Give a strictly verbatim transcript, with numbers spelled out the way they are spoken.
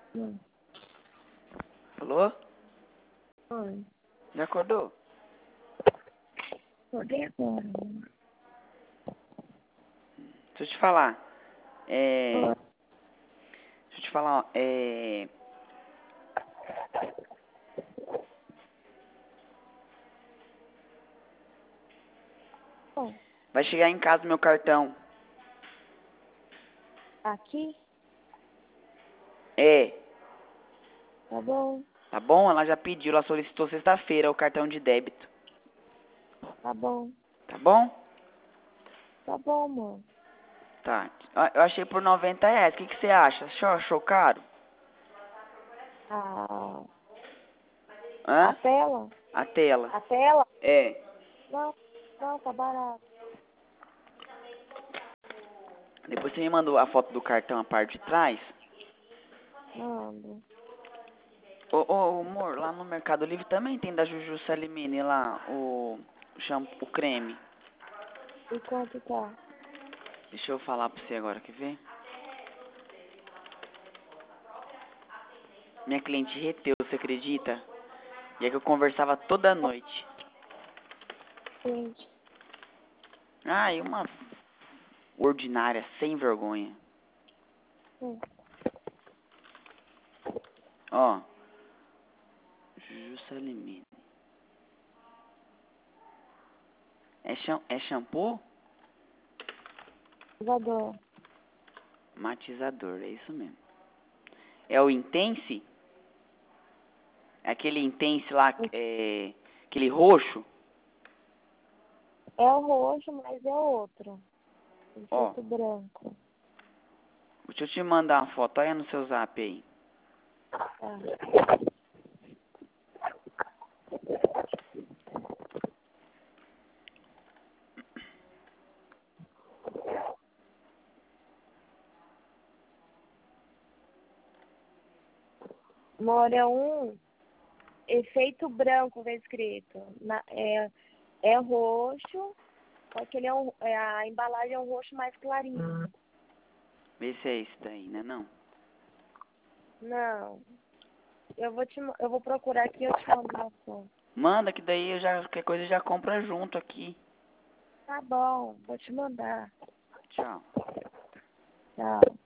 Hum. Alô? Oi. Já acordou? Acordei agora, amor. Deixa eu te falar. É... Oi. Deixa eu te falar, ó. É... Oi. Vai chegar em casa meu cartão. Aqui? É. Tá bom. Tá bom? Ela já pediu, ela solicitou sexta-feira o cartão de débito. Tá bom. Tá bom? Tá bom, amor. Tá. Eu achei por noventa reais. O que, que você acha? Achou, achou caro? A... A Hã? tela? A tela. A tela? É. Não. Não, tá barato. Depois você me mandou a foto do cartão, a parte de trás. Mando. Ô, ô, amor, lá no Mercado Livre também tem da Juju Salimene lá, o, o shampoo, o creme. E quanto tá? Deixa eu falar pra você agora, quer ver? Minha cliente reteu, você acredita? E é que eu conversava toda noite. Gente. Ai, uma ordinária, sem vergonha. Hum. Ó. Juju Salimene. É, cham é shampoo? Jogador. Matizador, é isso mesmo. É o Intense? É aquele Intense lá, é, aquele roxo? É o roxo, mas é outro. Tem Ó, feito branco. deixa eu te mandar uma foto, olha no seu zap aí. Tá. Amor, é um efeito branco, tá escrito. Na, é, é roxo, só que ele é um, é, a embalagem é um roxo mais clarinho. Vê se é esse daí, né não? Não. Eu vou, te, eu vou procurar aqui e eu te mando uma foto. Manda que daí eu já, qualquer coisa já compra junto aqui. Tá bom, vou te mandar. Tchau. Tchau.